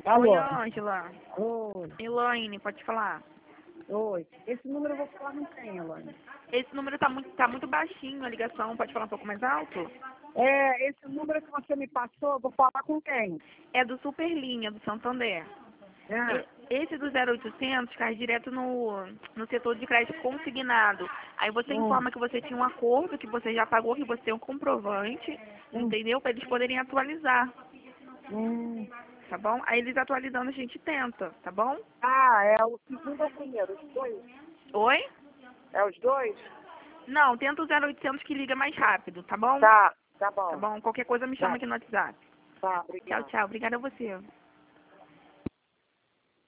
Alô? Oi, Ângela. Oi. Elaine, pode falar. Oi. Esse número eu vou falar não tem, Elaine. Esse número tá muito baixinho a ligação, pode falar um pouco mais alto? Esse número que você me passou, eu vou falar com quem? É do Superlinha, do Santander. Esse do 0800 cai direto no setor de crédito consignado. Aí você informa que você tinha um acordo, que você já pagou, que você tem um comprovante, entendeu? Para eles poderem atualizar, tá bom? Aí eles atualizando a gente tenta, tá bom? É o segundo ou o primeiro? Os dois? Oi? É os dois? Não, tenta o 0800 que liga mais rápido, tá bom? Tá Tá bom. bom? Qualquer coisa me chama aqui no WhatsApp. Tá, Tchau, obrigada. tchau. Obrigada a você.